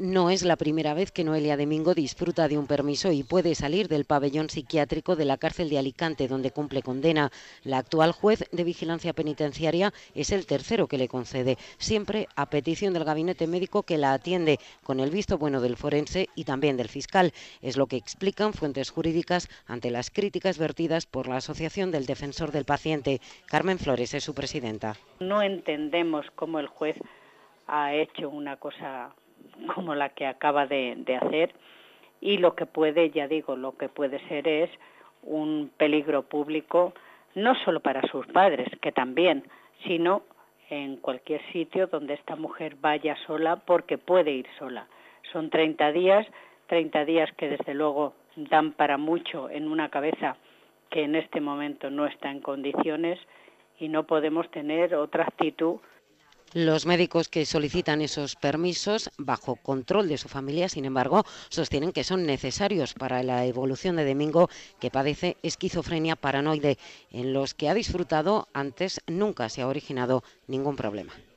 No es la primera vez que Noelia Domingo disfruta de un permiso y puede salir del pabellón psiquiátrico de la cárcel de Alicante, donde cumple condena. La actual juez de vigilancia penitenciaria es el tercero que le concede, siempre a petición del gabinete médico que la atiende, con el visto bueno del forense y también del fiscal. Es lo que explican fuentes jurídicas ante las críticas vertidas por la Asociación del Defensor del Paciente. Carmen Flores es su presidenta. No entendemos cómo el juez ha hecho una cosa como la que acaba de hacer, y lo que puede, ya digo, lo que puede ser es un peligro público, no solo para sus padres, que también, sino en cualquier sitio donde esta mujer vaya sola, porque puede ir sola. Son 30 días que desde luego dan para mucho en una cabeza que en este momento no está en condiciones, y no podemos tener otra actitud. Los médicos que solicitan esos permisos, bajo control de su familia, sin embargo, sostienen que son necesarios para la evolución de Domingo, que padece esquizofrenia paranoide, en los que ha disfrutado antes nunca se ha originado ningún problema.